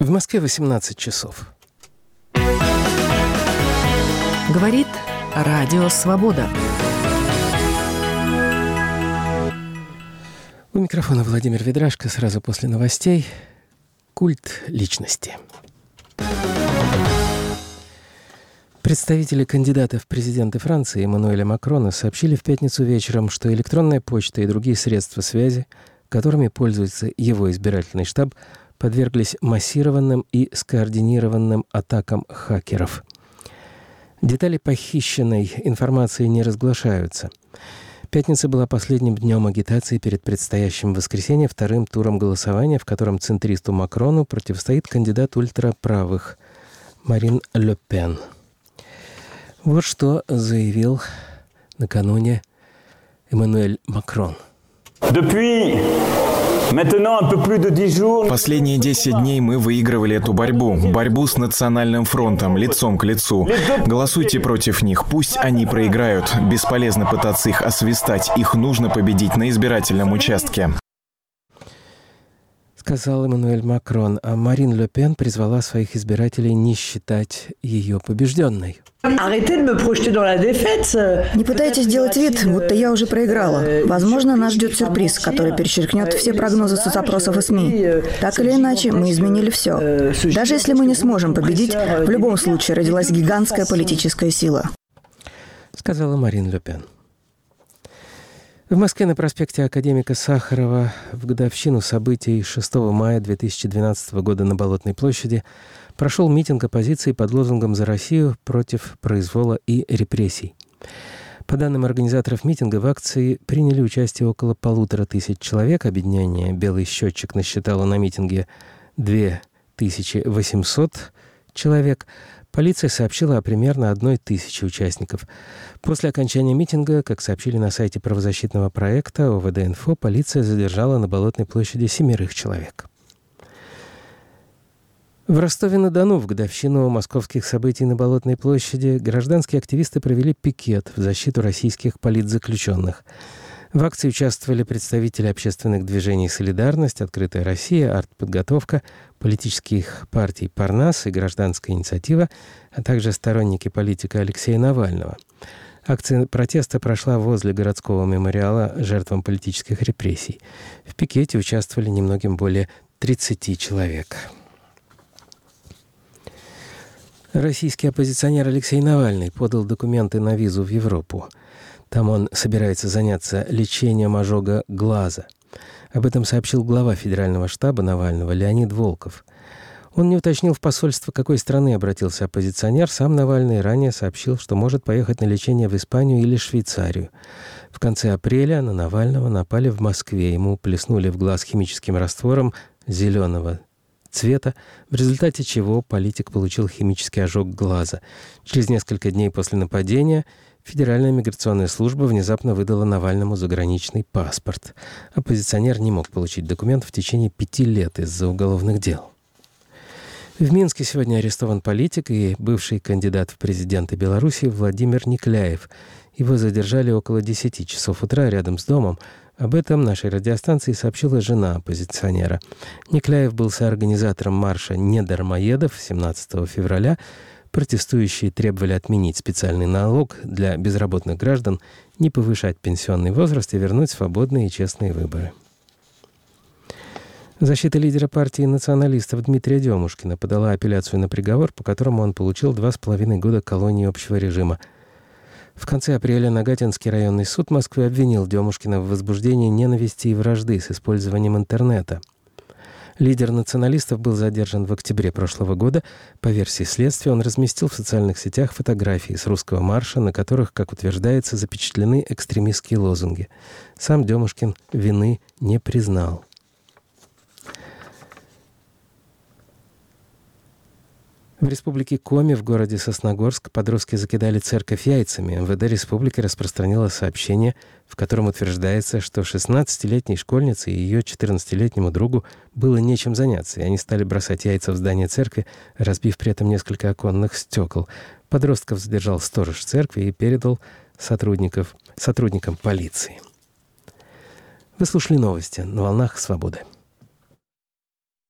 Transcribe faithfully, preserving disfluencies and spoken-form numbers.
В Москве восемнадцать часов. Говорит Радио Свобода. У микрофона Владимир Ведрашко. Сразу после новостей. Культ личности. Представители кандидата в президенты Франции Эммануэля Макрона сообщили в пятницу вечером, что электронная почта и другие средства связи, которыми пользуется его избирательный штаб, подверглись массированным и скоординированным атакам хакеров. Детали похищенной информации не разглашаются. Пятница была последним днем агитации перед предстоящим в воскресенье вторым туром голосования, в котором центристу Макрону противостоит кандидат ультраправых Марин Ле Пен. Вот что заявил накануне Эммануэль Макрон. Последние десять дней мы выигрывали эту борьбу. Борьбу с Национальным фронтом, лицом к лицу. Голосуйте против них, пусть они проиграют. Бесполезно пытаться их освистать. Их нужно победить на избирательном участке. Сказал Эммануэль Макрон, а Марин Ле Пен призвала своих избирателей не считать ее побежденной. Не пытайтесь делать вид, будто я уже проиграла. Возможно, нас ждет сюрприз, который перечеркнет все прогнозы соцопросов и СМИ. Так или иначе, мы изменили все. Даже если мы не сможем победить, в любом случае родилась гигантская политическая сила. Сказала Марин Ле Пен. В Москве на проспекте Академика Сахарова в годовщину событий шестого мая две тысячи двенадцатого года на Болотной площади прошел митинг оппозиции под лозунгом «За Россию против произвола и репрессий». По данным организаторов митинга, в акции приняли участие около полутора тысяч человек. Объединение «Белый счетчик» насчитало на митинге две тысячи восемьсот человек. Полиция сообщила о примерно одной тысяче участников. После окончания митинга, как сообщили на сайте правозащитного проекта О В Д-Инфо, полиция задержала на Болотной площади семерых человек. В Ростове-на-Дону в годовщину московских событий на Болотной площади гражданские активисты провели пикет в защиту российских политзаключенных. В акции участвовали представители общественных движений «Солидарность», «Открытая Россия», «Артподготовка», политических партий «Парнас» и «Гражданская инициатива», а также сторонники политика Алексея Навального. Акция протеста прошла возле городского мемориала жертвам политических репрессий. В пикете участвовали немногим более тридцати человек. Российский оппозиционер Алексей Навальный подал документы на визу в Европу. Там он собирается заняться лечением ожога глаза. Об этом сообщил глава федерального штаба Навального Леонид Волков. Он не уточнил в посольство, какой страны обратился оппозиционер. Сам Навальный ранее сообщил, что может поехать на лечение в Испанию или Швейцарию. В конце апреля на Навального напали в Москве. Ему плеснули в глаз химическим раствором зеленого цвета, в результате чего политик получил химический ожог глаза. Через несколько дней после нападения Федеральная миграционная служба внезапно выдала Навальному заграничный паспорт. Оппозиционер не мог получить документ в течение пяти лет из-за уголовных дел. В Минске сегодня арестован политик и бывший кандидат в президенты Беларуси Владимир Никляев. Его задержали около десяти часов утра рядом с домом. Об этом нашей радиостанции сообщила жена оппозиционера. Никляев был соорганизатором марша недармоедов семнадцатого февраля. Протестующие требовали отменить специальный налог для безработных граждан, не повышать пенсионный возраст и вернуть свободные и честные выборы. Защита лидера партии националистов Дмитрия Демушкина подала апелляцию на приговор, по которому он получил два с половиной года колонии общего режима. В конце апреля Нагатинский районный суд Москвы обвинил Демушкина в возбуждении ненависти и вражды с использованием интернета. Лидер националистов был задержан в октябре прошлого года. По версии следствия, он разместил в социальных сетях фотографии с русского марша, на которых, как утверждается, запечатлены экстремистские лозунги. Сам Демушкин вины не признал. В республике Коми в городе Сосногорск подростки закидали церковь яйцами. эм вэ дэ республики распространило сообщение, в котором утверждается, что шестнадцатилетней школьнице и ее четырнадцатилетнему другу было нечем заняться, и они стали бросать яйца в здание церкви, разбив при этом несколько оконных стекол. Подростков задержал сторож церкви и передал сотрудников, сотрудникам полиции. Вы слушали новости на «Волнах Свободы».